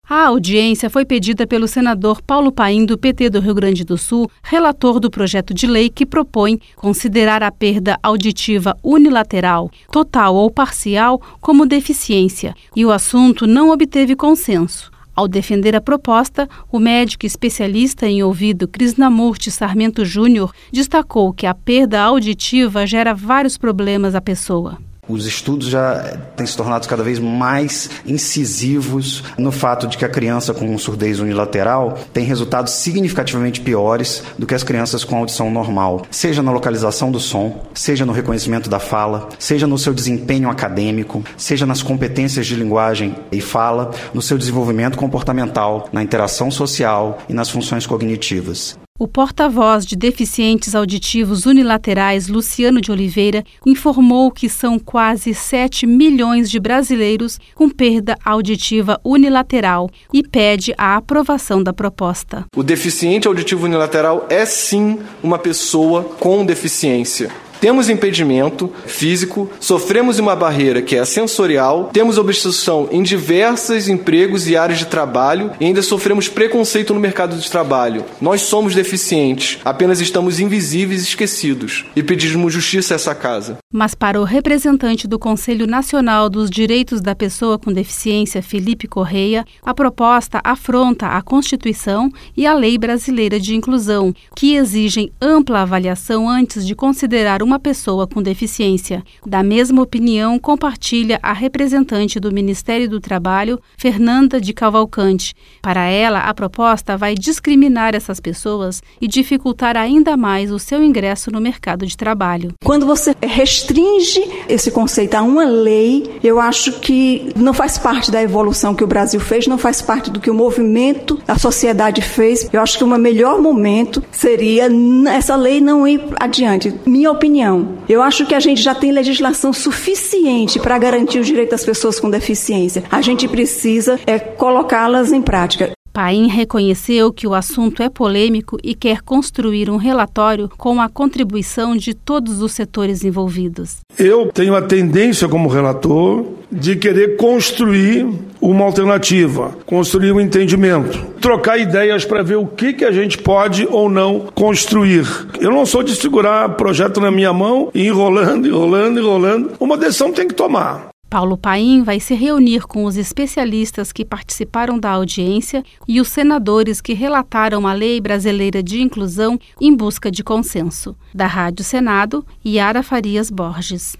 A audiência foi pedida pelo senador Paulo Paim, do PT do Rio Grande do Sul, relator do projeto de lei que propõe considerar a perda auditiva unilateral, total ou parcial, como deficiência, e o assunto não obteve consenso. Ao defender a proposta, o médico especialista em ouvido Krishnamurti Sarmento Júnior destacou que a perda auditiva gera vários problemas à pessoa. Os estudos já têm se tornado cada vez mais incisivos no fato de que a criança com surdez unilateral tem resultados significativamente piores do que as crianças com audição normal, seja na localização do som, seja no reconhecimento da fala, seja no seu desempenho acadêmico, seja nas competências de linguagem e fala, no seu desenvolvimento comportamental, na interação social e nas funções cognitivas. O porta-voz de deficientes auditivos unilaterais, Luciano de Oliveira, informou que são quase 7 milhões de brasileiros com perda auditiva unilateral e pede a aprovação da proposta. O deficiente auditivo unilateral é sim uma pessoa com deficiência. Temos impedimento físico, sofremos uma barreira que é sensorial, temos obstrução em diversos empregos e áreas de trabalho e ainda sofremos preconceito no mercado de trabalho. Nós somos deficientes, apenas estamos invisíveis e esquecidos e pedimos justiça a essa casa. Mas para o representante do Conselho Nacional dos Direitos da Pessoa com Deficiência, Felipe Correia, a proposta afronta a Constituição e a Lei Brasileira de Inclusão, que exigem ampla avaliação antes de considerar uma pessoa com deficiência. Da mesma opinião compartilha a representante do Ministério do Trabalho, Fernanda de Cavalcante. Para ela, a proposta vai discriminar essas pessoas e dificultar ainda mais o seu ingresso no mercado de trabalho. Quando você restringe esse conceito a uma lei, eu acho que não faz parte da evolução que o Brasil fez, não faz parte do que o movimento da sociedade fez. Eu acho que o melhor momento seria essa lei não ir adiante. Minha opinião. Eu acho que a gente já tem legislação suficiente para garantir o direito das pessoas com deficiência. A gente precisa colocá-las em prática. Paim reconheceu que o assunto é polêmico e quer construir um relatório com a contribuição de todos os setores envolvidos. Eu tenho a tendência, como relator, de querer construir uma alternativa, construir um entendimento, trocar ideias para ver o que a gente pode ou não construir. Eu não sou de segurar projeto na minha mão e enrolando. Uma decisão tem que tomar. Paulo Paim vai se reunir com os especialistas que participaram da audiência e os senadores que relataram a Lei Brasileira de Inclusão em busca de consenso. Da Rádio Senado, Yara Farias Borges.